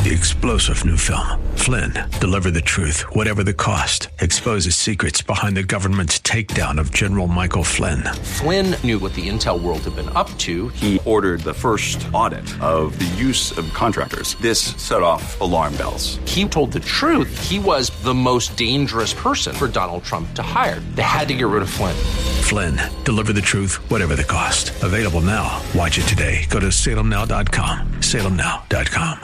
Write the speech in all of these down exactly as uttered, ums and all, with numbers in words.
The explosive new film, Flynn, deliver the truth, whatever the cost, exposes secrets behind the government's takedown of General Michael Flynn. Flynn knew what the intel world had been up to. He ordered the first audit of the use of contractors. This set off alarm bells. He told the truth. He was the most dangerous person for Donald Trump to hire. They had to get rid of Flynn. Flynn, deliver the truth, whatever the cost. Available now. Watch it today. Go to salem now dot com. salem now dot com.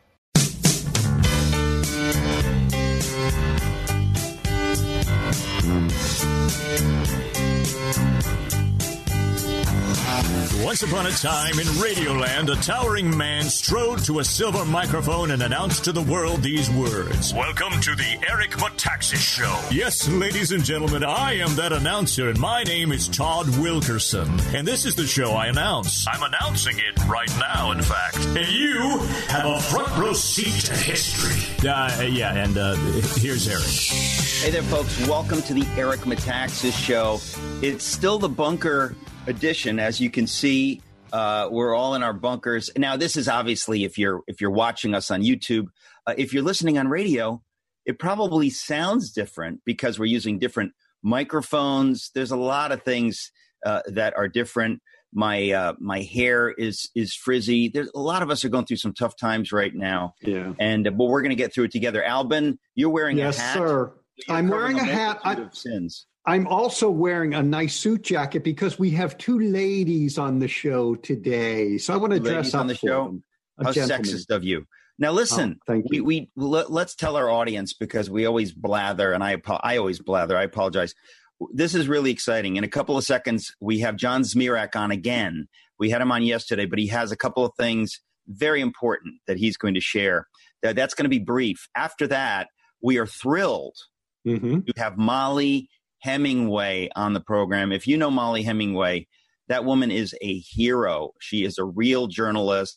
Once upon a time in Radioland, a towering man strode to a silver microphone and announced to the world these words. Welcome to the Eric Metaxas Show. Yes, ladies and gentlemen, I am that announcer, and my name is Todd Wilkerson. And this is the show I announce. I'm announcing it right now, in fact. And you have a front row seat to history. Uh, yeah, and uh, here's Eric. Hey there, folks. Welcome to the Eric Metaxas Show. It's still the bunker edition. As you can see, uh, we're all in our bunkers. Now, this is obviously if you're if you're watching us on YouTube. Uh, if you're listening on radio, it probably sounds different because we're using different microphones. There's a lot of things uh, that are different. My uh, my hair is is frizzy. There's a lot of us are going through some tough times right now. Yeah, and uh, but we're going to get through it together. Albin, you're wearing yes, a hat. Yes, sir. You're I'm wearing a hat. I, of sins. I'm also wearing a nice suit jacket because we have two ladies on the show today. So I want to dress ladies up on the for show. them. How gentleman. sexist of you. Now, listen, oh, thank we, you. we let, let's tell our audience because we always blather, and I I always blather. I apologize. This is really exciting. In a couple of seconds, we have John Zmirak on again. We had him on yesterday, but he has a couple of things very important that he's going to share. That, that's going to be brief. After that, we are thrilled mm-hmm. to have Mollie Hemingway on the program. If you know Mollie Hemingway, that woman is a hero. She is a real journalist,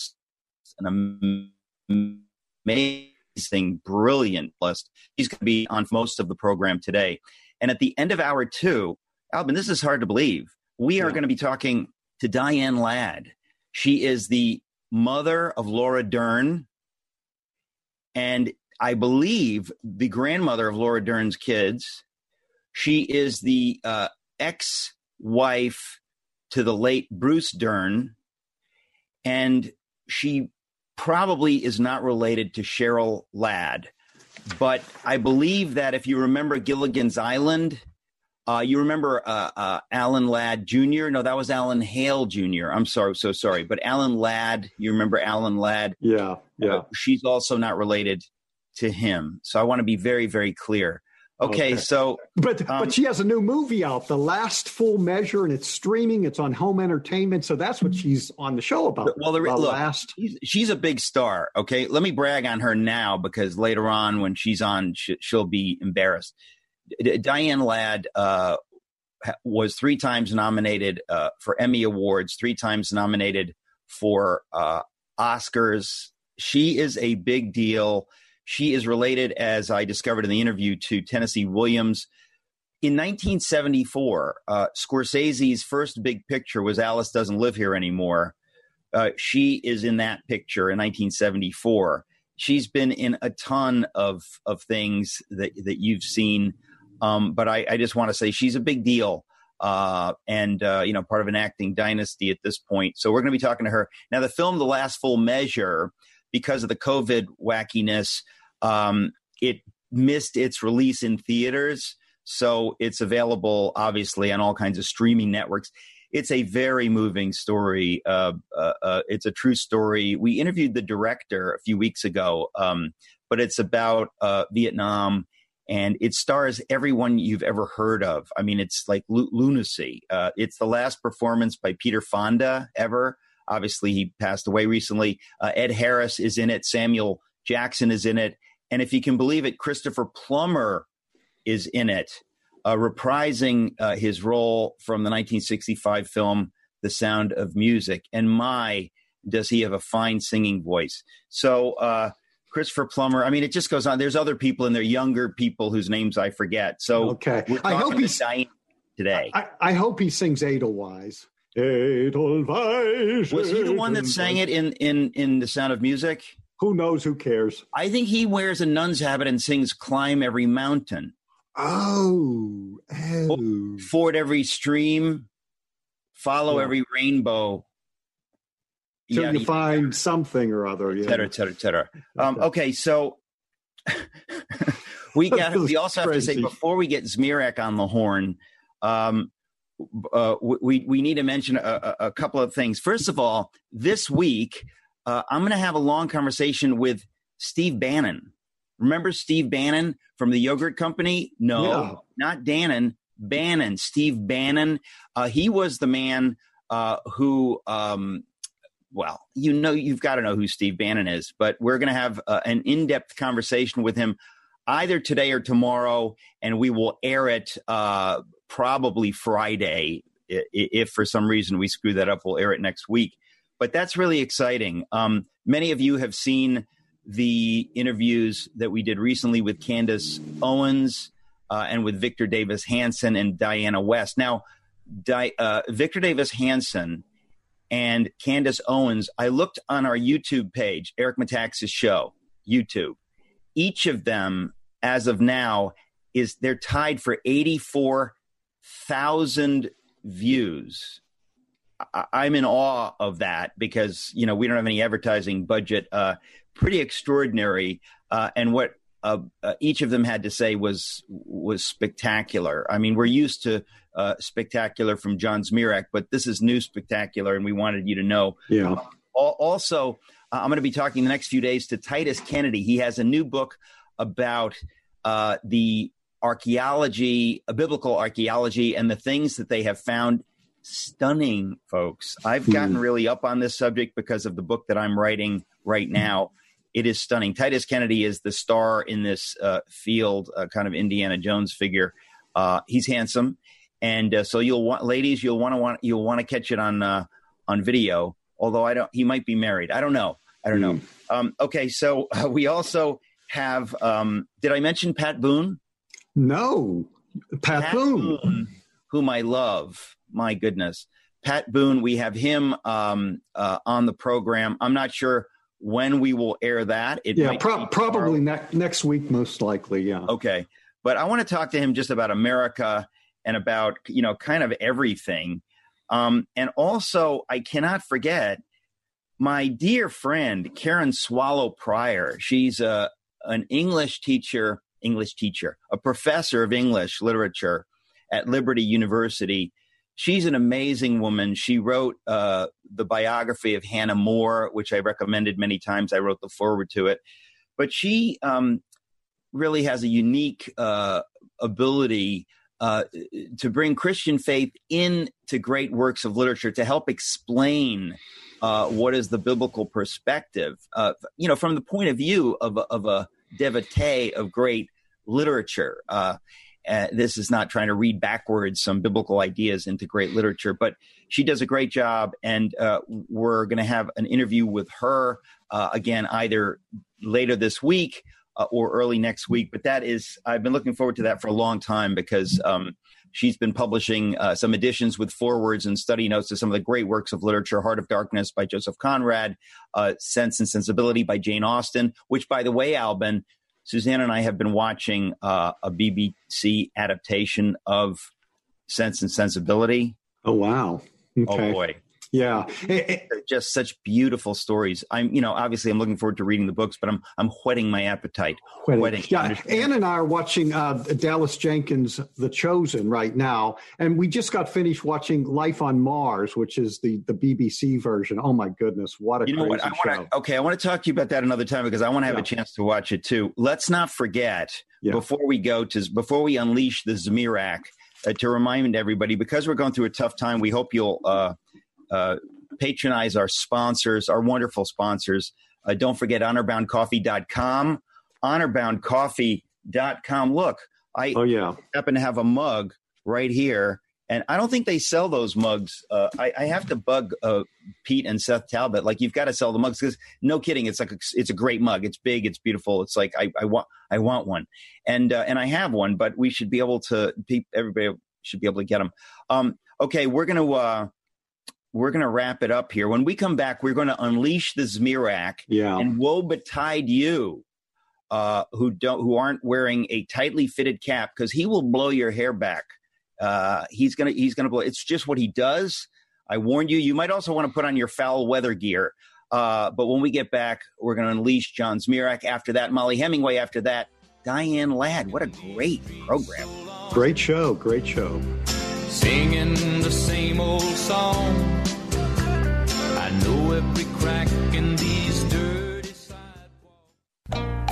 an amazing, brilliant list. She's going to be on most of the program today. And at the end of hour two, Albin, this is hard to believe. We are yeah. going to be talking to Diane Ladd. She is the mother of Laura Dern, and I believe the grandmother of Laura Dern's kids. She is the uh, ex-wife to the late Bruce Dern, and she probably is not related to Cheryl Ladd. But I believe that if you remember Gilligan's Island, uh, you remember uh, uh, Alan Ladd Junior No, that was Alan Hale Junior I'm sorry, so sorry. But Alan Ladd, you remember Alan Ladd? Yeah, yeah. Uh, she's also not related to him. So I want to be very, very clear. Okay, okay, so but um, but she has a new movie out, The Last Full Measure, and it's streaming. It's on home entertainment, so that's what she's on the show about. Well, the, the look, last... she's, she's a big star. Okay, let me brag on her now because later on when she's on, she, she'll be embarrassed. D- Diane Ladd uh, was three times nominated uh, for Emmy Awards, three times nominated for uh, Oscars. She is a big deal. She is related, as I discovered in the interview, to Tennessee Williams. In nineteen seventy-four, uh, Scorsese's first big picture was Alice Doesn't Live Here Anymore. Uh, she is in that picture in nineteen seventy-four. She's been in a ton of of things that, that you've seen. Um, but I, I just want to say she's a big deal uh, and, uh, you know, part of an acting dynasty at this point. So we're going to be talking to her. Now, the film The Last Full Measure, because of the COVID wackiness, um, it missed its release in theaters. So it's available, obviously, on all kinds of streaming networks. It's a very moving story. Uh, uh, uh, it's a true story. We interviewed the director a few weeks ago, um, but it's about uh, Vietnam, and it stars everyone you've ever heard of. I mean, it's like lu- lunacy. Uh, it's the last performance by Peter Fonda ever. Obviously, he passed away recently. Uh, Ed Harris is in it. Samuel Jackson is in it. And if you can believe it, Christopher Plummer is in it, uh, reprising uh, his role from the nineteen sixty-five film The Sound of Music. And my, does he have a fine singing voice. So uh, Christopher Plummer, I mean, it just goes on. There's other people and they're younger people whose names I forget. So okay. we're I hope he's Diane today. I, I hope he sings Edelweiss. Edelweiss. Was he the one that sang it in, in, in The Sound of Music? Who knows? Who cares? I think he wears a nun's habit and sings "Climb Every Mountain." Oh, oh. Ford every stream, follow Yeah. every rainbow. Till Yeah, you yeah, find something or other. et Yeah. cetera, et cetera, et cetera. Um, okay, so we got. We also have to say Crazy. before we get Zmirak on the horn, um, uh, we we need to mention a, a couple of things. First of all, this week uh, I'm going to have a long conversation with Steve Bannon. Remember Steve Bannon from the yogurt company? No, Yeah. not Dannon. Bannon. Steve Bannon. Uh, he was the man uh, who. Um, Well, you know, you've got to know who Steve Bannon is, but we're going to have uh, an in-depth conversation with him either today or tomorrow, and we will air it uh, probably Friday. I- If for some reason we screw that up, we'll air it next week. But that's really exciting. Um, many of you have seen the interviews that we did recently with Candace Owens uh, and with Victor Davis Hanson and Diana West. Now, Di- uh, Victor Davis Hanson and Candace Owens, I looked on our YouTube page, Eric Metaxas Show, YouTube. Each of them, as of now, is they're tied for eighty-four thousand views. I, I'm in awe of that because, you know, we don't have any advertising budget. Uh, pretty extraordinary. Uh, and what uh, uh, each of them had to say was was spectacular. I mean, we're used to uh, spectacular from John Zmirak, but this is new spectacular, and we wanted you to know. Yeah. Al- Also, uh, I'm going to be talking the next few days to Titus Kennedy. He has a new book about uh, the archaeology, uh, biblical archaeology, and the things that they have found. Stunning, folks. I've gotten really up on this subject because of the book that I'm writing right now. It is stunning. Titus Kennedy is the star in this uh, field, uh, kind of Indiana Jones figure. Uh, he's handsome, and uh, so you'll want, ladies, you'll want to want you'll want to catch it on uh, on video. Although I don't, he might be married. I don't know. I don't know. Um, okay, so uh, we also have. Um, did I mention Pat Boone? No. Pat, Pat Boone. Boone, whom I love. My goodness, Pat Boone. We have him um, uh, on the program. I'm not sure when we will air that. It Yeah, might pro- be probably tomorrow. ne- next week, most likely. Yeah. Okay. But I want to talk to him just about America and about, you know, kind of everything. Um, and also, I cannot forget my dear friend, Karen Swallow Pryor. She's a, an English teacher, English teacher, a professor of English literature at Liberty University. She's an amazing woman. She wrote uh, the biography of Hannah More, which I recommended many times. I wrote the foreword to it. But she um, really has a unique uh, ability uh, to bring Christian faith into great works of literature to help explain uh, what is the biblical perspective, uh, you know, from the point of view of a, of a devotee of great literature. Uh, Uh, this is not trying to read backwards some biblical ideas into great literature, but she does a great job. And uh, we're going to have an interview with her uh, again, either later this week uh, or early next week. But that is, I've been looking forward to that for a long time because um, she's been publishing uh, some editions with forewords and study notes to some of the great works of literature. Heart of Darkness by Joseph Conrad, uh, Sense and Sensibility by Jane Austen, which, by the way, Albin, Suzanne and I have been watching uh, a B B C adaptation of Sense and Sensibility. Oh, wow. Okay. Oh, boy. Yeah. It- it- They're just such beautiful stories. I'm, you know, obviously I'm looking forward to reading the books, but I'm I'm whetting my appetite. Whetting. Whetting. Yeah, Ann and I are watching uh, Dallas Jenkins' The Chosen right now, and we just got finished watching Life on Mars, which is the the B B C version. Oh my goodness, what a You know crazy what? I show! want to. Okay, I want to talk to you about that another time because I want to have Yeah. a chance to watch it too. Let's not forget Yeah. before we go to before we unleash the Zmirak uh, to remind everybody, because we're going through a tough time. We hope you'll uh, uh, patronize our sponsors, our wonderful sponsors. Uh, don't forget honor bound coffee dot com, honor bound coffee dot com. Look, I Oh yeah, happen to have a mug right here, and I don't think they sell those mugs. Uh, I, I have to bug uh, Pete and Seth Talbot. Like, you've got to sell the mugs because, no kidding, it's like a, it's a great mug. It's big, it's beautiful. It's like I, I want I want one, and uh, and I have one. But we should be able to. Everybody should be able to get them. Um, okay, we're gonna uh, we're going to wrap it up here. When we come back, we're going to unleash the Zmirak, yeah. and woe betide you uh, who don't who aren't wearing a tightly fitted cap, because he will blow your hair back. Uh, he's gonna he's gonna blow. It's just what he does. I warned you. You might also want to put on your foul weather gear. Uh, but when we get back, we're going to unleash John Zmirak. After that, Molly Hemingway. After that, Diane Ladd. What a great program. Great show. Great show. Singing the same old song. I know every crack in these dirty sidewalks.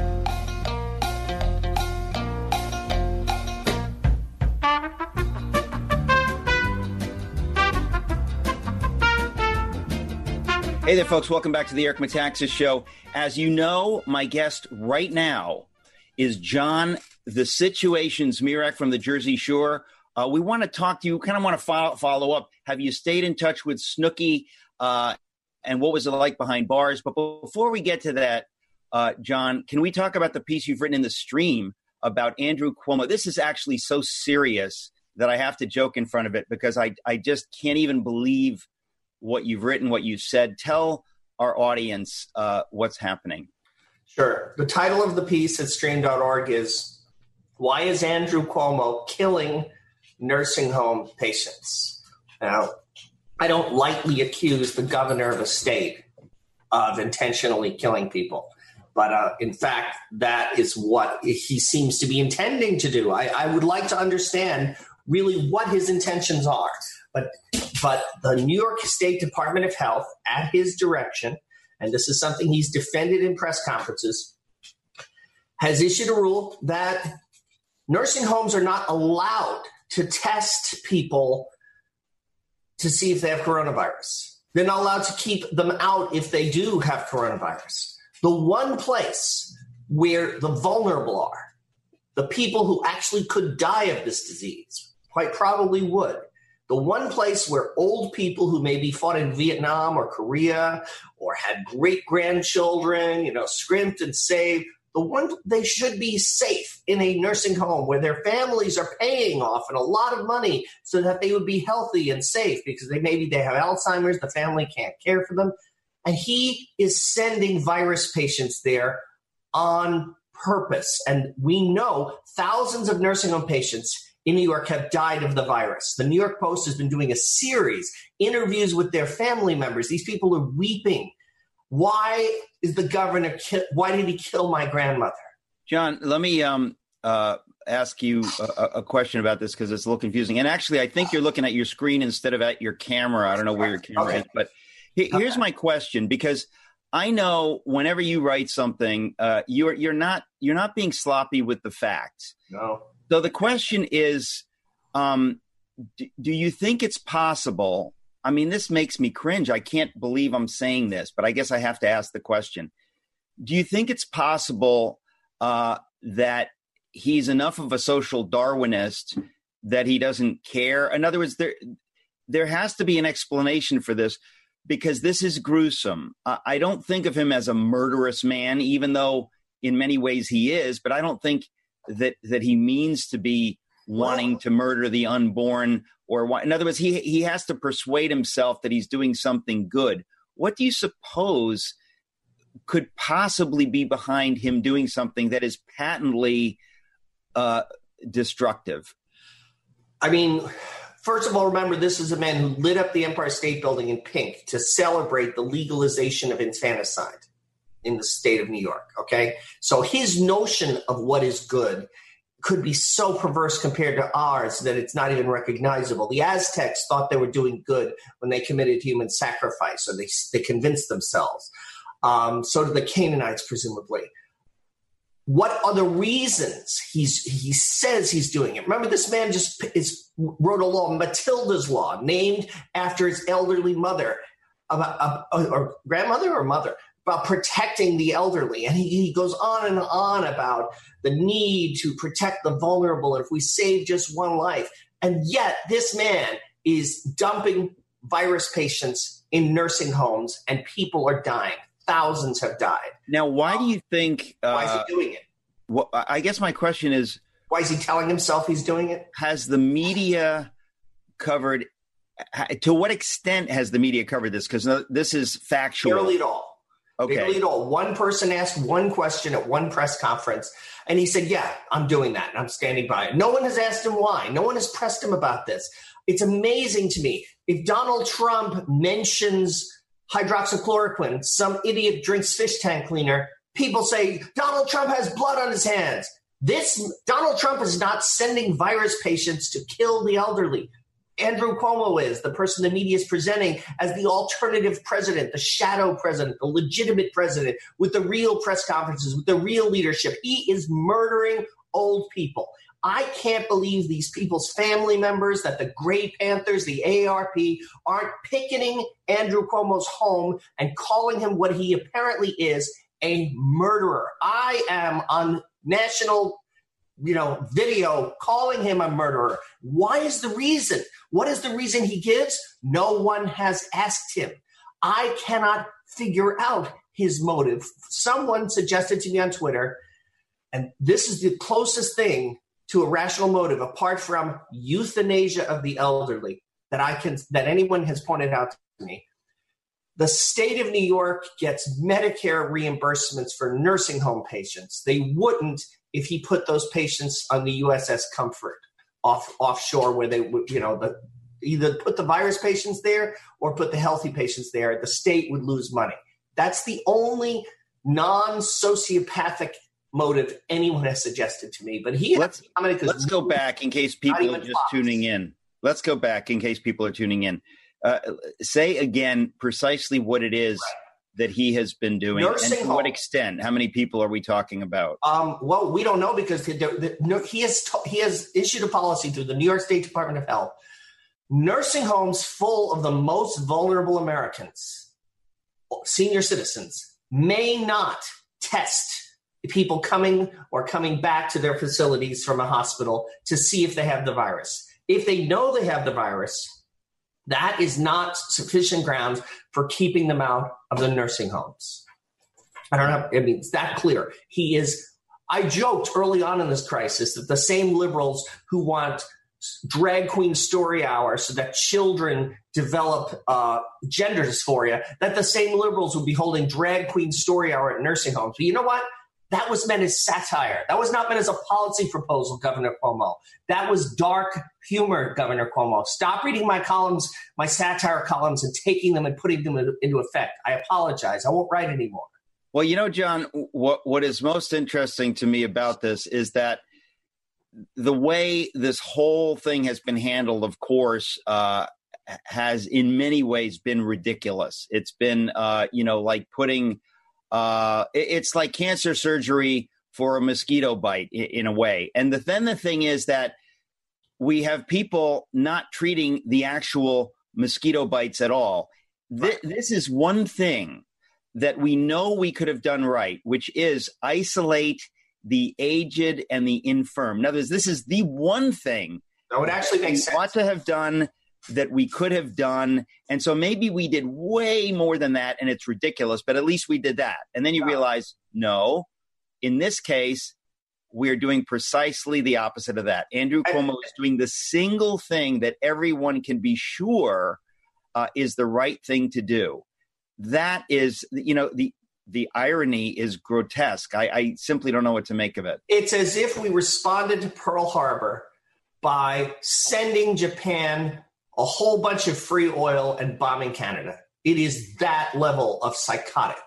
Hey there, folks. Welcome back to the Eric Metaxas Show. As you know, my guest right now is John the Situation Zmirak from the Jersey Shore. Uh, we want to talk to you, kind of want to follow, follow up. Have you stayed in touch with Snooki, uh, and what was it like behind bars? But before we get to that, uh, John, can we talk about the piece you've written in the Stream about Andrew Cuomo? This is actually so serious that I have to joke in front of it, because I, I just can't even believe what you've written, what you said. Tell our audience uh, what's happening. Sure. The title of the piece at stream dot org is, Why is Andrew Cuomo Killing Nursing Home Patients? Now, I don't lightly accuse the governor of a state of intentionally killing people. But uh, in fact, that is what he seems to be intending to do. I, I would like to understand really what his intentions are. But but the New York State Department of Health, at his direction, and this is something he's defended in press conferences, has issued a rule that nursing homes are not allowed to test people to see if they have coronavirus. They're not allowed to keep them out if they do have coronavirus. The one place where the vulnerable are, the people who actually could die of this disease, quite probably would, the one place where old people who maybe fought in Vietnam or Korea or had great-grandchildren, you know, scrimped and saved, the one they should be safe in a nursing home where their families are paying off and a lot of money so that they would be healthy and safe, because they maybe they have Alzheimer's, the family can't care for them. And he is sending virus patients there on purpose. And we know thousands of nursing home patients in New York have died of the virus. The New York Post has been doing a series, interviews with their family members. These people are weeping. Why is the governor, ki- why did he kill my grandmother? John, let me um, uh, ask you a, a question about this, because it's a little confusing. And actually, I think you're looking at your screen instead of at your camera. I don't know where your camera okay. is, but he- here's okay. my question, because I know whenever you write something, uh, you're you're not you're not being sloppy with the facts. No. So the question is, um, do, do you think it's possible? I mean, this makes me cringe. I can't believe I'm saying this, but I guess I have to ask the question. Do you think it's possible uh, that he's enough of a social Darwinist that he doesn't care? In other words, there there has to be an explanation for this, because this is gruesome. Uh, I don't think of him as a murderous man, even though in many ways he is, but I don't think that that he means to be wanting well, to murder the unborn, or in other words, he he has to persuade himself that he's doing something good. What do you suppose could possibly be behind him doing something that is patently uh, destructive? I mean, first of all, remember, this is a man who lit up the Empire State Building in pink to celebrate the legalization of infanticide in the state of New York, okay? So his notion of what is good could be so perverse compared to ours that it's not even recognizable. The Aztecs thought they were doing good when they committed human sacrifice, or they, they convinced themselves. Um, so did the Canaanites, presumably. What are the reasons he's he says he's doing it? Remember, this man just is, wrote a law, Matilda's Law, named after his elderly mother, uh, uh, or grandmother or mother, about protecting the elderly. And he, he goes on and on about the need to protect the vulnerable, and if we save just one life. And yet this man is dumping virus patients in nursing homes, and people are dying. Thousands have died. Now, why do you think... Uh, why is he doing it? Well, I guess my question is... Why is he telling himself he's doing it? Has the media covered to what extent has the media covered this? Because this is factual. Barely at all. Okay. Barely at all. One person asked one question at one press conference, and he said, yeah, I'm doing that, and I'm standing by it. No one has asked him why. No one has pressed him about this. It's amazing to me. If Donald Trump mentions hydroxychloroquine, some idiot drinks fish tank cleaner, people say, Donald Trump has blood on his hands. This Donald Trump is not sending virus patients to kill the elderly. Andrew Cuomo is the person the media is presenting as the alternative president, the shadow president, the legitimate president with the real press conferences, with the real leadership. He is murdering old people. I can't believe these people's family members, that the Grey Panthers, the A A R P, aren't picketing Andrew Cuomo's home and calling him what he apparently is, a murderer. I am on national, you know, video calling him a murderer. Why is the reason? What is the reason he gives? No one has asked him. I cannot figure out his motive. Someone suggested to me on Twitter, and this is the closest thing to a rational motive, apart from euthanasia of the elderly, that I can that anyone has pointed out to me. The state of New York gets Medicare reimbursements for nursing home patients. They wouldn't if he put those patients on the U S S Comfort off offshore, where they would, you know, the, either put the virus patients there or put the healthy patients there. The state would lose money. That's the only non-sociopathic motive anyone has suggested to me. But he let's, let's go back in case people are just Fox. tuning in. Let's go back in case people are tuning in. Uh, say again precisely what it is right. that he has been doing, nursing and to home. What extent? How many people are we talking about? Um, well, we don't know because the, the, he has he has issued a policy through the New York State Department of Health. Nursing homes full of the most vulnerable Americans, senior citizens, may not test people coming or coming back to their facilities from a hospital to see if they have the virus. If they know they have the virus, that is not sufficient grounds for keeping them out of the nursing homes. I don't know. I mean, it's that clear. He is, I joked early on in this crisis that the same liberals who want drag queen story hour so that children develop uh, gender dysphoria, that the same liberals would be holding drag queen story hour at nursing homes. But you know what? That was meant as satire. That was not meant as a policy proposal, Governor Cuomo. That was dark humor, Governor Cuomo. Stop reading my columns, my satire columns, and taking them and putting them into effect. I apologize. I won't write anymore. Well, you know, John, what what is most interesting to me about this is that the way this whole thing has been handled, of course, uh, has in many ways been ridiculous. It's been, uh, you know, like putting uh, – it's like cancer surgery for a mosquito bite in, in a way. And the, then the thing is that we have people not treating the actual mosquito bites at all. Th- this is one thing that we know we could have done right, which is isolate the aged and the infirm. In other words, this is the one thing that would actually make sense. We ought to have done, that we could have done. And so maybe we did way more than that, and it's ridiculous, but at least we did that. And then you wow. realize, no, in this case, we're doing precisely the opposite of that. Andrew Cuomo is doing the single thing that everyone can be sure uh, is the right thing to do. That is, you know, the the irony is grotesque. I, I simply don't know what to make of it. It's as if we responded to Pearl Harbor by sending Japan a whole bunch of free oil and bombing Canada. It is that level of psychotic.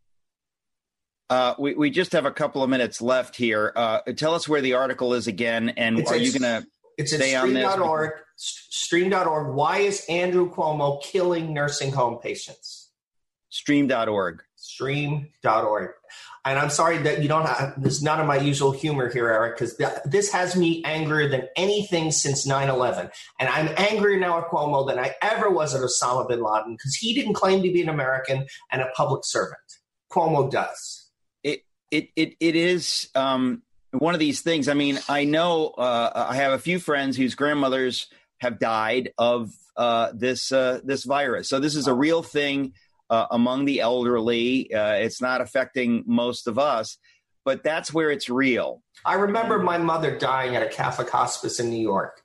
Uh, we, we just have a couple of minutes left here. Uh, tell us where the article is again, and it's are at, you going to stay on this? Stream dot org, stream dot org. Why is Andrew Cuomo killing nursing home patients? stream dot org. stream dot org. And I'm sorry that you don't have, this is none of my usual humor here, Eric, because th- this has me angrier than anything since nine eleven. And I'm angrier now at Cuomo than I ever was at Osama bin Laden, because he didn't claim to be an American and a public servant. Cuomo does. It it it, it is um, one of these things. I mean, I know uh, I have a few friends whose grandmothers have died of uh, this uh, this virus. So this is a real thing. Uh, among the elderly. Uh, it's not affecting most of us, but that's where it's real. I remember my mother dying at a Catholic hospice in New York.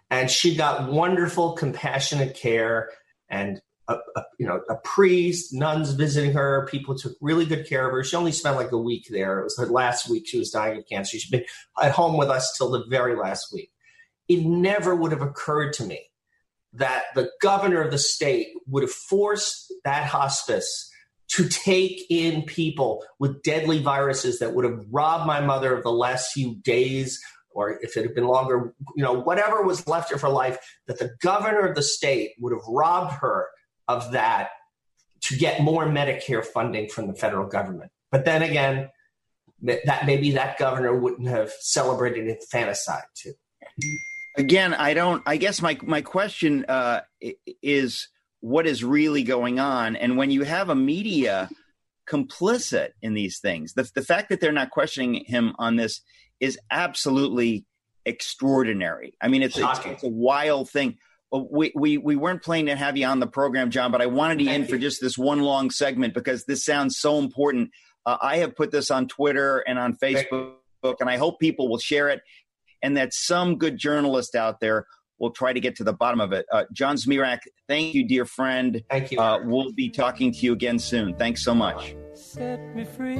And she got wonderful, compassionate care, and a, a, you know, a priest, nuns visiting her. People took really good care of her. She only spent like a week there. It was her last week. She was dying of cancer. She'd been at home with us till the very last week. It never would have occurred to me that the governor of the state would have forced that hospice to take in people with deadly viruses that would have robbed my mother of the last few days, or if it had been longer, you know, whatever was left of her life, that the governor of the state would have robbed her of that to get more Medicare funding from the federal government. But then again, that maybe that governor wouldn't have celebrated infanticide too. Again, I don't, I guess my, my question uh, is what is really going on? And when you have a media complicit in these things, the, the fact that they're not questioning him on this is absolutely extraordinary. I mean, it's, it's, it's a wild thing. We, we, we weren't planning to have you on the program, John, but I wanted you in for just this one long segment because this sounds so important. Uh, I have put this on Twitter and on Facebook, and I hope people will share it, and that some good journalist out there will try to get to the bottom of it. Uh, John Zmirak, thank you, dear friend. Thank you. Uh, we'll be talking to you again soon. Thanks so much. Set me free.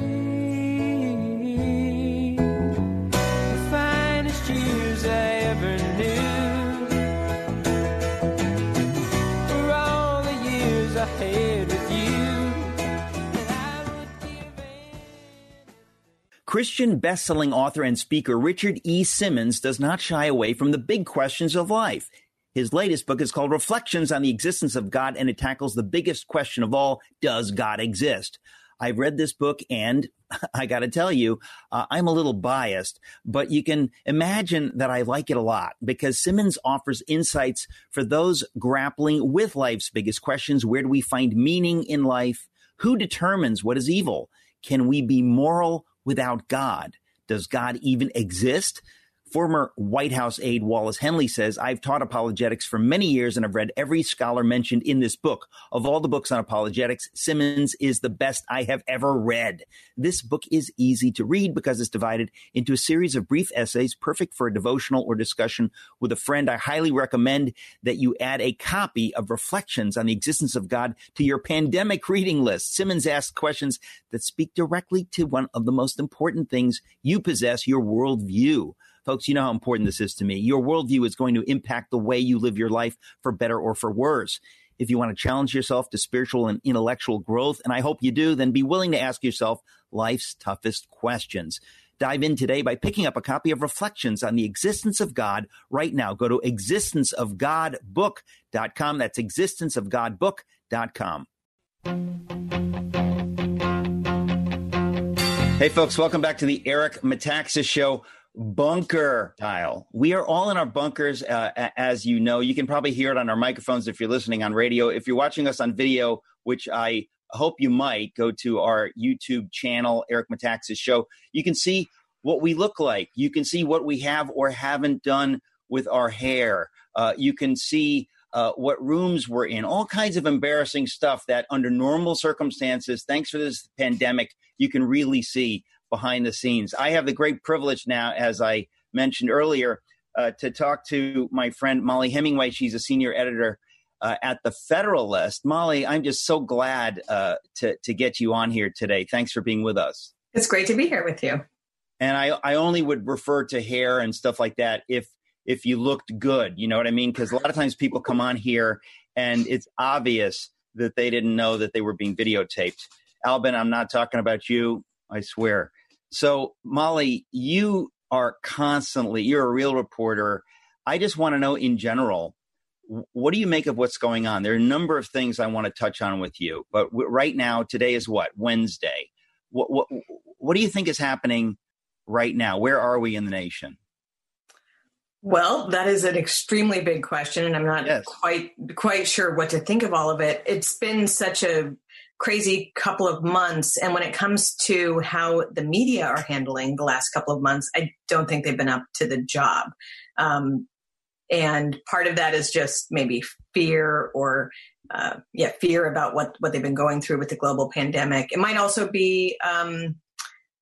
The finest years I ever knew. For all the years I had with you. And I would give in. Christian best-selling author and speaker Richard E. Simmons does not shy away from the big questions of life. His latest book is called Reflections on the Existence of God, and it tackles the biggest question of all, does God exist? I've read this book, and I got to tell you, uh, I'm a little biased, but you can imagine that I like it a lot because Simmons offers insights for those grappling with life's biggest questions. Where do we find meaning in life? Who determines what is evil? Can we be moral without God? Does God even exist? Former White House aide Wallace Henley says, I've taught apologetics for many years and I've read every scholar mentioned in this book. Of all the books on apologetics, Simmons is the best I have ever read. This book is easy to read because it's divided into a series of brief essays, perfect for a devotional or discussion with a friend. I highly recommend that you add a copy of Reflections on the Existence of God to your pandemic reading list. Simmons asks questions that speak directly to one of the most important things you possess, your worldview. Folks, you know how important this is to me. Your worldview is going to impact the way you live your life for better or for worse. If you want to challenge yourself to spiritual and intellectual growth, and I hope you do, then be willing to ask yourself life's toughest questions. Dive in today by picking up a copy of Reflections on the Existence of God right now. Go to existence of god book dot com. That's existence of god book dot com. Hey, folks, welcome back to the Eric Metaxas Show. Bunker style. We are all in our bunkers, uh, as you know. You can probably hear it on our microphones if you're listening on radio. If you're watching us on video, which I hope you might, go to our YouTube channel, Eric Metaxas Show. You can see what we look like. You can see what we have or haven't done with our hair. Uh, you can see uh, what rooms we're in, all kinds of embarrassing stuff that under normal circumstances, thanks for this pandemic, you can really see behind the scenes. I have the great privilege now, as I mentioned earlier, uh, to talk to my friend Mollie Hemingway. She's a senior editor uh, at The Federalist. Mollie, I'm just so glad uh, to, to get you on here today. Thanks for being with us. It's great to be here with you. And I, I only would refer to hair and stuff like that if if you looked good. You know what I mean? Because a lot of times people come on here and it's obvious that they didn't know that they were being videotaped. Albin, I'm not talking about you. I swear. So, Mollie, you are constantly, you're a real reporter. I just want to know in general, what do you make of what's going on? There are a number of things I want to touch on with you. But w- right now, today is what? Wednesday. What, what, what do you think is happening right now? Where are we in the nation? Well, that is an extremely big question, and I'm not yes. quite quite sure what to think of all of it. It's been such a crazy couple of months. And when it comes to how the media are handling the last couple of months, I don't think they've been up to the job. Um, and part of that is just maybe fear or, uh, yeah, fear about what, what they've been going through with the global pandemic. It might also be um,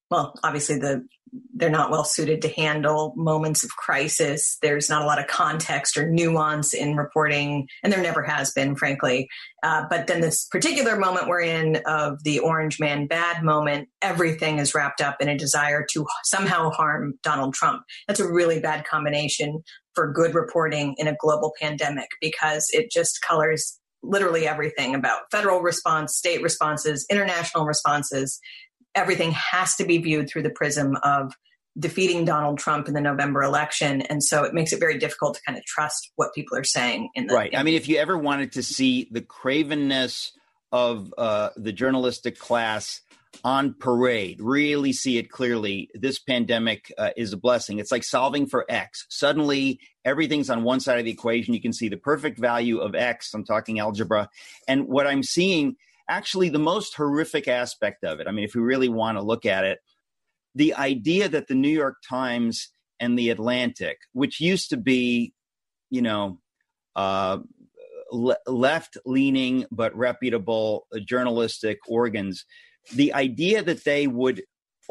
well, obviously the they're not well suited to handle moments of crisis. There's not a lot of context or nuance in reporting, and there never has been, frankly. Uh, but then this particular moment we're in of the Orange Man bad moment, everything is wrapped up in a desire to somehow harm Donald Trump. That's a really bad combination for good reporting in a global pandemic, because it just colors literally everything about federal response, state responses, international responses. Everything has to be viewed through the prism of defeating Donald Trump in the November election. And so it makes it very difficult to kind of trust what people are saying. In the, right. In- I mean, if you ever wanted to see the cravenness of uh, the journalistic class on parade, really see it clearly, this pandemic uh, is a blessing. It's like solving for X. Suddenly, everything's on one side of the equation. You can see the perfect value of X. I'm talking algebra. And what I'm seeing, actually, the most horrific aspect of it, I mean, if we really want to look at it, the idea that the New York Times and the Atlantic, which used to be, you know, uh, le- left-leaning but reputable uh, journalistic organs, the idea that they would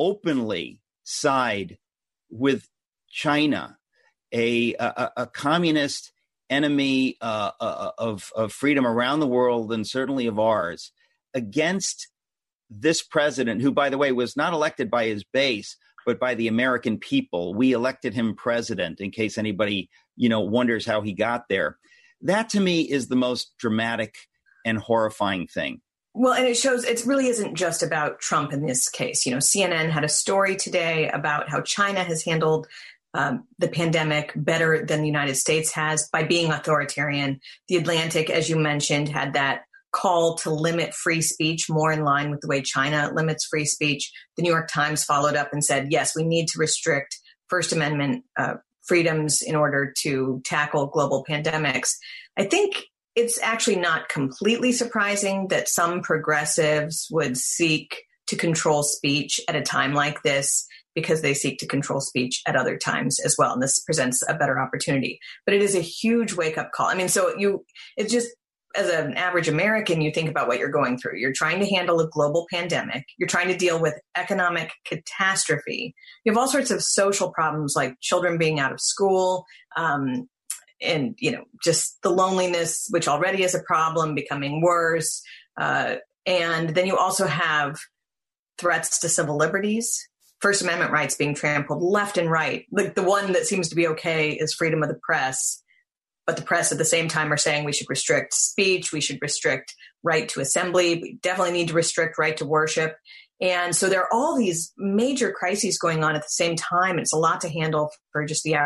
openly side with China, a, a, a communist enemy uh, uh, of, of freedom around the world and certainly of ours, against this president, who, by the way, was not elected by his base, but by the American people. We elected him president, in case anybody, you know, wonders how he got there. That, to me, is the most dramatic and horrifying thing. Well, and it shows it really isn't just about Trump in this case. You know, C N N had a story today about how China has handled um, the pandemic better than the United States has by being authoritarian. The Atlantic, as you mentioned, had that call to limit free speech more in line with the way China limits free speech. The New York Times followed up and said, yes, we need to restrict First Amendment uh, freedoms in order to tackle global pandemics. I think it's actually not completely surprising that some progressives would seek to control speech at a time like this, because they seek to control speech at other times as well. And this presents a better opportunity. But it is a huge wake-up call. I mean, so you, it's just, as an average American, you think about what you're going through. You're trying to handle a global pandemic. You're trying to deal with economic catastrophe. You have all sorts of social problems, like children being out of school, um, and, you know, just the loneliness, which already is a problem, becoming worse. Uh, and then you also have threats to civil liberties, First Amendment rights being trampled left and right. Like the one that seems to be okay is freedom of the press. But the press at the same time are saying we should restrict speech, we should restrict right to assembly, we definitely need to restrict right to worship. And so there are all these major crises going on at the same time. It's a lot to handle for just the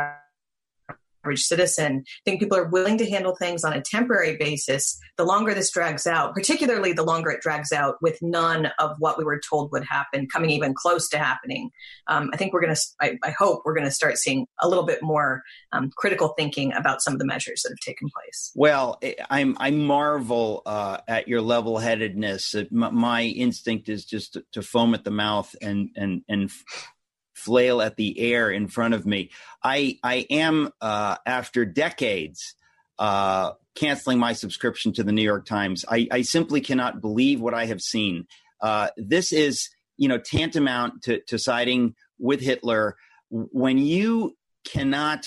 average citizen. I think people are willing to handle things on a temporary basis. The longer this drags out, particularly the longer it drags out with none of what we were told would happen coming even close to happening, um, I think we're going to, I, I hope we're going to start seeing a little bit more um, critical thinking about some of the measures that have taken place. Well, I'm, I marvel uh, at your level-headedness. My instinct is just to, to foam at the mouth and, and, and flail at the air in front of me. I I am, uh, after decades, uh, canceling my subscription to the New York Times. I, I simply cannot believe what I have seen. Uh, this is, you know, tantamount to, to siding with Hitler. When you cannot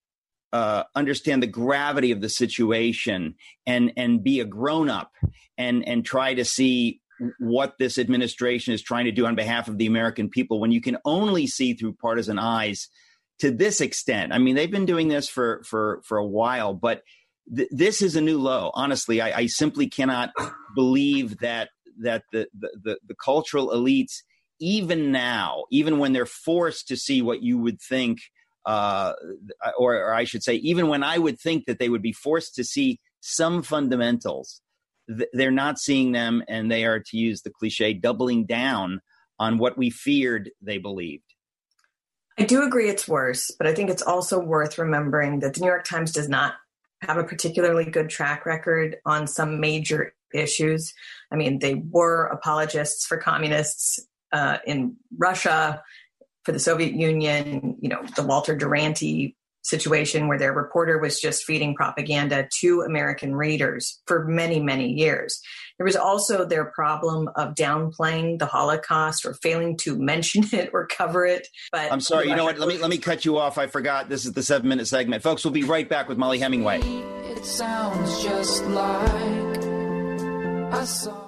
uh, understand the gravity of the situation and and be a grown-up and and try to see what this administration is trying to do on behalf of the American people, when you can only see through partisan eyes to this extent. I mean, they've been doing this for for for a while, but th- this is a new low. Honestly, I, I simply cannot believe that that the, the the the cultural elites, even now, even when they're forced to see what you would think, uh, or, or I should say, even when I would think that they would be forced to see some fundamentals, they're not seeing them, and they are, to use the cliche, doubling down on what we feared they believed. I do agree it's worse, but I think it's also worth remembering that the New York Times does not have a particularly good track record on some major issues. I mean, they were apologists for communists uh, in Russia, for the Soviet Union, you know, the Walter Duranty situation where their reporter was just feeding propaganda to American readers for many, many years. There was also their problem of downplaying the Holocaust or failing to mention it or cover it. But I'm sorry, you know what? Let me let me cut you off. I forgot. This is the seven minute segment. Folks, we'll be right back with Mollie Hemingway. It sounds just like I saw.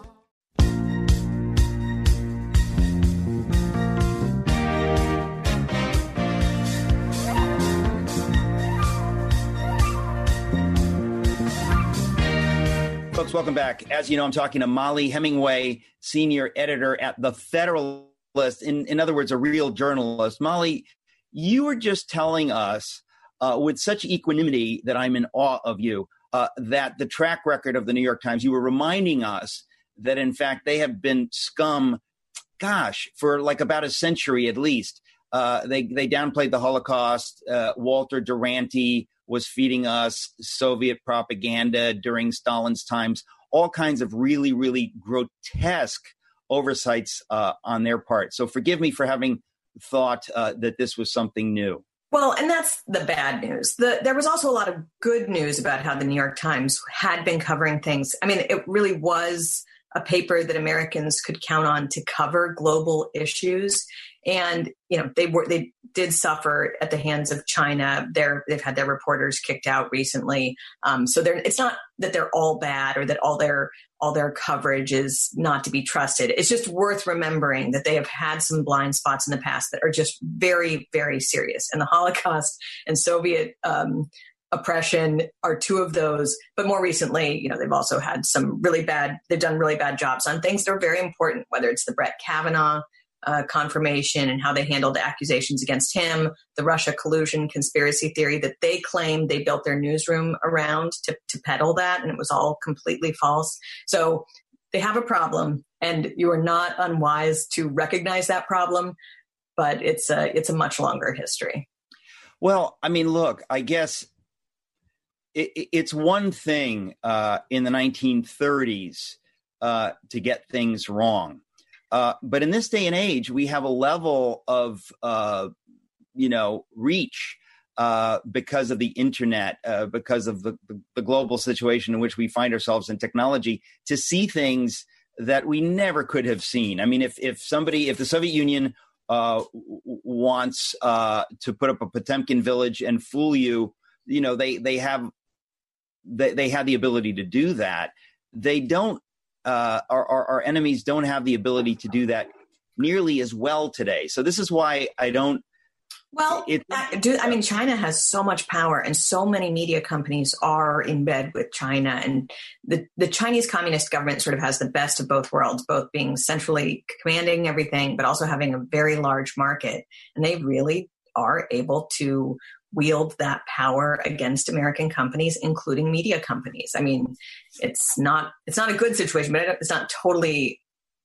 Folks, welcome back. As you know, I'm talking to Mollie Hemingway, senior editor at The Federalist. In, in other words, a real journalist. Mollie, you were just telling us uh, with such equanimity that I'm in awe of you, uh, that the track record of the New York Times, you were reminding us that, in fact, they have been scum, gosh, for like about a century at least. Uh, they, they downplayed the Holocaust. Uh, Walter Duranty was feeding us Soviet propaganda during Stalin's times, all kinds of really, really grotesque oversights uh, on their part. So forgive me for having thought uh, that this was something new. Well, and that's the bad news. The, there was also a lot of good news about how the New York Times had been covering things. I mean, it really was a paper that Americans could count on to cover global issues. And, you know, they were, they did suffer at the hands of China. They're, they've had their reporters kicked out recently. Um, so they're, it's not that they're all bad or that all their, all their coverage is not to be trusted. It's just worth remembering that they have had some blind spots in the past that are just very, very serious. And the Holocaust and Soviet, um, oppression are two of those. But more recently, you know, they've also had some really bad, they've done really bad jobs on things that are very important, whether it's the Brett Kavanaugh uh, confirmation and how they handled the accusations against him, the Russia collusion conspiracy theory that they claimed they built their newsroom around to, to peddle that. And it was all completely false. So they have a problem, and you are not unwise to recognize that problem, but it's a, it's a much longer history. Well, I mean, look, I guess it, it's one thing uh, in the nineteen thirties uh, to get things wrong. Uh, but in this day and age, we have a level of, uh, you know, reach uh, because of the internet, uh, because of the, the, the global situation in which we find ourselves in technology, to see things that we never could have seen. I mean, if if somebody, if the Soviet Union uh, wants uh, to put up a Potemkin village and fool you, you know, they they have they, they have the ability to do that. They don't. Uh, our, our, our enemies don't have the ability to do that nearly as well today. So this is why I don't. Well, it, I, do, I mean, China has so much power, and so many media companies are in bed with China. And the, the Chinese Communist government sort of has the best of both worlds, both being centrally commanding everything, but also having a very large market. And they really are able to wield that power against American companies, including media companies. I mean, it's not it's not a good situation, but it's not totally.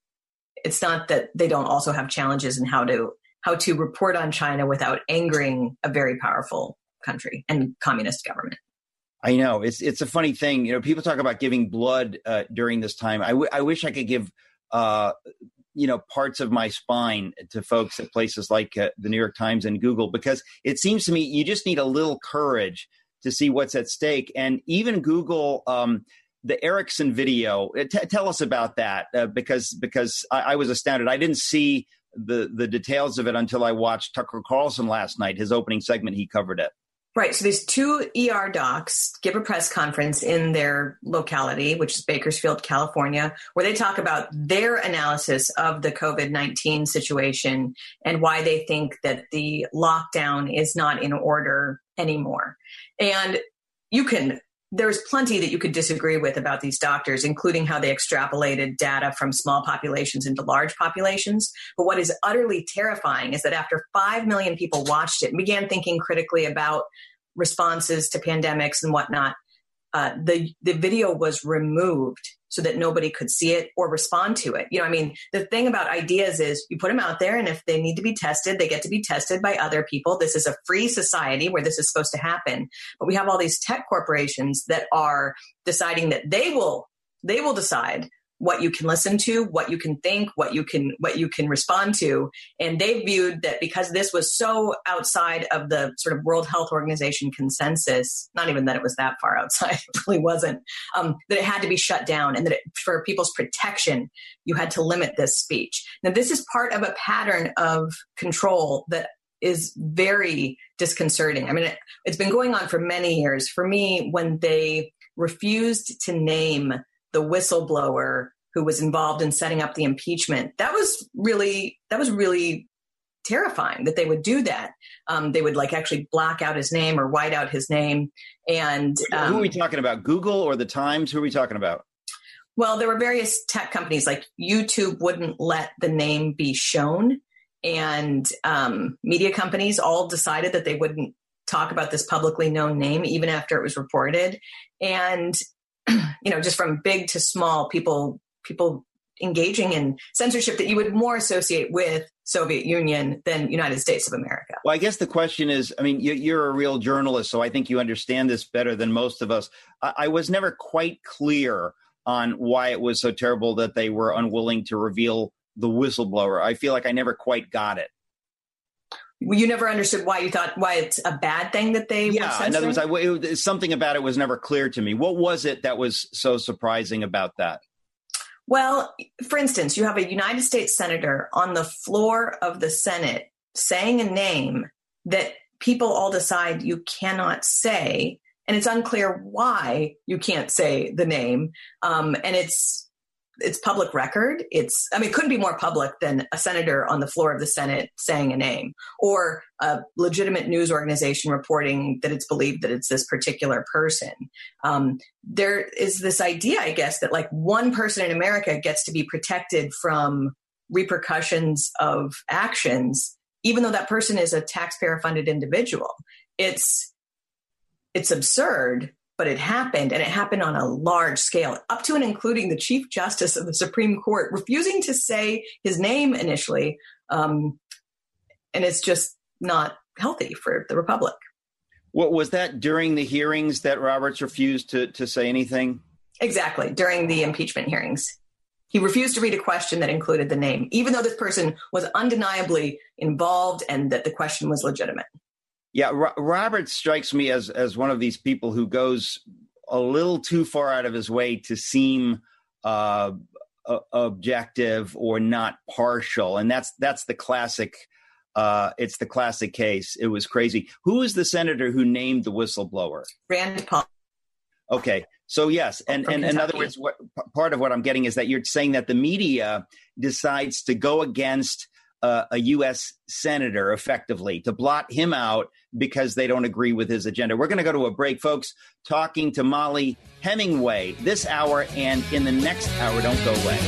It's not that they don't also have challenges in how to how to report on China without angering a very powerful country and communist government. I know it's it's a funny thing. You know, people talk about giving blood uh, during this time. I, w- I wish I could give. Uh, you know, parts of my spine to folks at places like uh, the New York Times and Google, because it seems to me you just need a little courage to see what's at stake. And even Google, um, the Erickson video, t- tell us about that, uh, because because I, I was astounded. I didn't see the, the details of it until I watched Tucker Carlson last night, his opening segment, he covered it. Right. So these two E R docs give a press conference in their locality, which is Bakersfield, California, where they talk about their analysis of the COVID nineteen situation and why they think that the lockdown is not in order anymore. And you can, there's plenty that you could disagree with about these doctors, including how they extrapolated data from small populations into large populations. But what is utterly terrifying is that after five million people watched it and began thinking critically about responses to pandemics and whatnot, uh, the, the video was removed so that nobody could see it or respond to it. You know, I mean, the thing about ideas is you put them out there, and if they need to be tested, they get to be tested by other people. This is a free society where this is supposed to happen. But we have all these tech corporations that are deciding that they will, they will decide what you can listen to, what you can think, what you can what you can respond to. And they viewed that because this was so outside of the sort of World Health Organization consensus, not even that it was that far outside, it really wasn't, um, that it had to be shut down, and that it, for people's protection, you had to limit this speech. Now, this is part of a pattern of control that is very disconcerting. I mean, it, it's been going on for many years. For me, when they refused to name the whistleblower who was involved in setting up the impeachment, that was really, that was really terrifying that they would do that. Um, they would like actually black out his name or white out his name. And um, who are we talking about? Google or the Times? Who are we talking about? Well, there were various tech companies, like YouTube wouldn't let the name be shown. And um, media companies all decided that they wouldn't talk about this publicly known name, even after it was reported. And you know, just from big to small, people people engaging in censorship that you would more associate with Soviet Union than United States of America. Well, I guess the question is, I mean, you're a real journalist, so I think you understand this better than most of us. I was never quite clear on why it was so terrible that they were unwilling to reveal the whistleblower. I feel like I never quite got it. You never understood why you thought why it's a bad thing that they yeah. In other words, I, it, something about it was never clear to me. What was it that was so surprising about that? Well, for instance, you have a United States senator on the floor of the Senate saying a name that people all decide you cannot say, and it's unclear why you can't say the name, um, and it's. It's public record. It's, I mean, it couldn't be more public than a senator on the floor of the Senate saying a name, or a legitimate news organization reporting that it's believed that it's this particular person. Um, there is this idea, I guess, that like one person in America gets to be protected from repercussions of actions, even though that person is a taxpayer-funded individual. It's, it's absurd. But it happened, and it happened on a large scale, up to and including the Chief Justice of the Supreme Court refusing to say his name initially. Um, and it's just not healthy for the Republic. What was that during the hearings that Roberts refused to, to say anything? Exactly. During the impeachment hearings. He refused to read a question that included the name, even though this person was undeniably involved and that the question was legitimate. Yeah, Ro- Robert strikes me as as one of these people who goes a little too far out of his way to seem uh, uh, objective or not partial, and that's that's the classic. Uh, it's the classic case. It was crazy. Who is the senator who named the whistleblower? Rand Paul. Okay, so yes, and, and in other words, what, part of what I'm getting is that you're saying that the media decides to go against Uh, a U S senator effectively to blot him out because they don't agree with his agenda. We're going to go to a break, folks, talking to Mollie Hemingway this hour, and in the next hour, don't go away.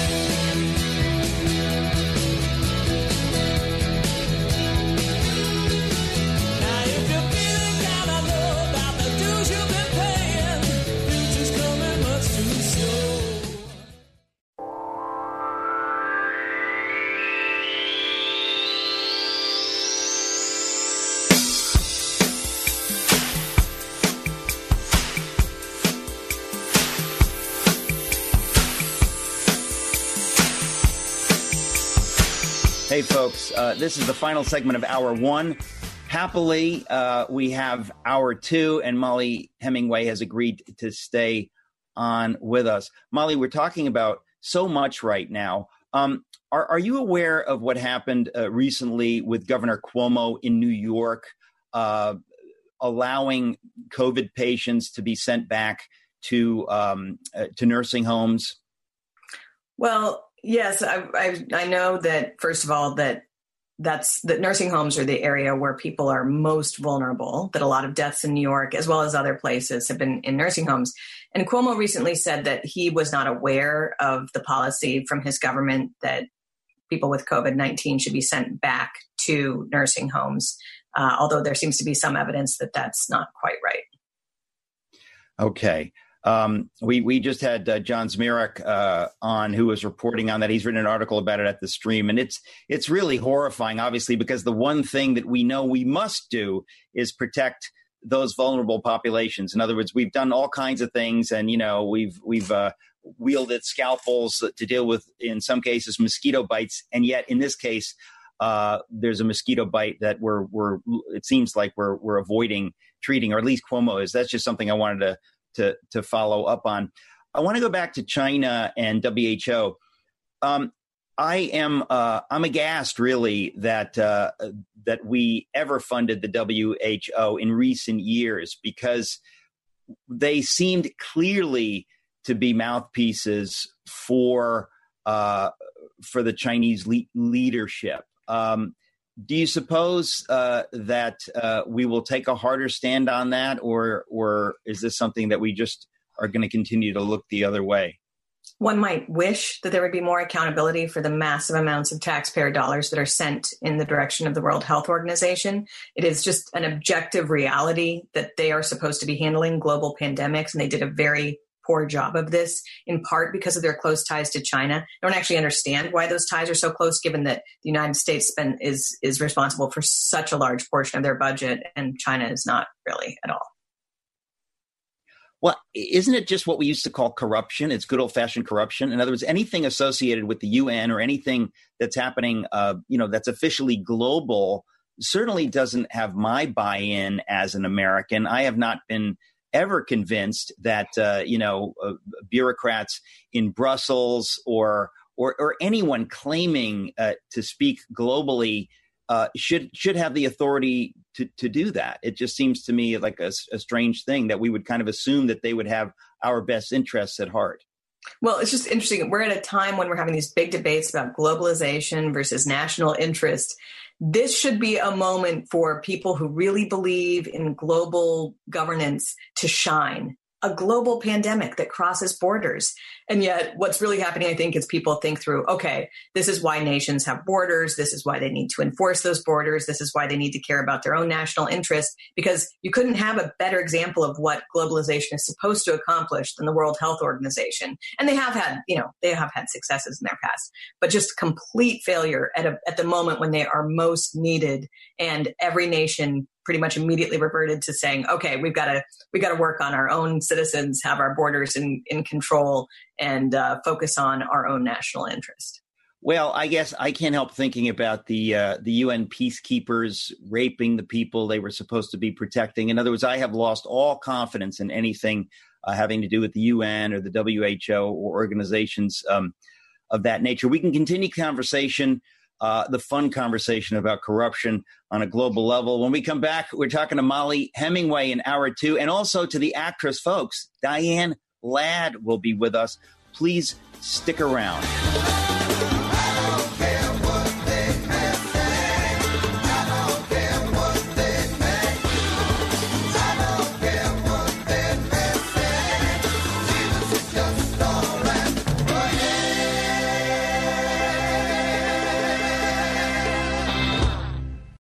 Hey, folks, uh, this is the final segment of Hour One. Happily, uh, we have Hour Two, and Mollie Hemingway has agreed to stay on with us. Mollie, we're talking about so much right now. Um, are, are you aware of what happened uh, recently with Governor Cuomo in New York, uh, allowing COVID patients to be sent back to um, uh, to nursing homes? Well, yes, I, I I know that, first of all, that that's that nursing homes are the area where people are most vulnerable, that a lot of deaths in New York, as well as other places, have been in nursing homes. And Cuomo recently said that he was not aware of the policy from his government that people with COVID nineteen should be sent back to nursing homes, uh, although there seems to be some evidence that that's not quite right. Okay. Um, we we just had uh, John Zmirak uh, on, who was reporting on that. He's written an article about it at the Stream, and it's it's really horrifying, obviously, because the one thing that we know we must do is protect those vulnerable populations. In other words, we've done all kinds of things, and you know we've we've uh, wielded scalpels to deal with, in some cases, mosquito bites. And yet, in this case, uh, there's a mosquito bite that we're, we're it seems like we're we're avoiding treating, or at least Cuomo is. That's just something I wanted to to, to follow up on. I want to go back to China and W H O. Um, I am uh, I'm aghast, really, that uh, that we ever funded the W H O in recent years, because they seemed clearly to be mouthpieces for uh, for the Chinese le- leadership. Um, do you suppose uh, that uh, we will take a harder stand on that, or or is this something that we just are going to continue to look the other way? One might wish that there would be more accountability for the massive amounts of taxpayer dollars that are sent in the direction of the World Health Organization. It is just an objective reality that they are supposed to be handling global pandemics, and they did a very poor job of this, in part because of their close ties to China. I don't actually understand why those ties are so close, given that the United States spend, is is responsible for such a large portion of their budget, and China is not really at all. Well, isn't it just what we used to call corruption? It's good old-fashioned corruption. In other words, anything associated with the U N or anything that's happening, uh, you know, that's officially global certainly doesn't have my buy-in as an American. I have not been ever convinced that, uh, you know, uh, bureaucrats in Brussels or or, or anyone claiming uh, to speak globally Uh, should should have the authority to, to do that. It just seems to me like a, a strange thing that we would kind of assume that they would have our best interests at heart. Well, it's just interesting. We're at a time when we're having these big debates about globalization versus national interest. This should be a moment for people who really believe in global governance to shine. A global pandemic that crosses borders. And yet what's really happening, I think, is people think through, okay, this is why nations have borders. This is why they need to enforce those borders. This is why they need to care about their own national interest, because you couldn't have a better example of what globalization is supposed to accomplish than the World Health Organization. And they have had, you know, they have had successes in their past, but just complete failure at a, at the moment when they are most needed. And every nation pretty much immediately reverted to saying, okay, we've got to we got to work on our own citizens, have our borders in, in control, and uh, focus on our own national interest. Well, I guess I can't help thinking about the uh, the U N peacekeepers raping the people they were supposed to be protecting. In other words, I have lost all confidence in anything uh, having to do with the U N or the W H O or organizations um, of that nature. We can continue conversation. Uh, the fun conversation about corruption on a global level. When we come back, we're talking to Mollie Hemingway in hour two, and also to the actress, folks. Diane Ladd will be with us. Please stick around.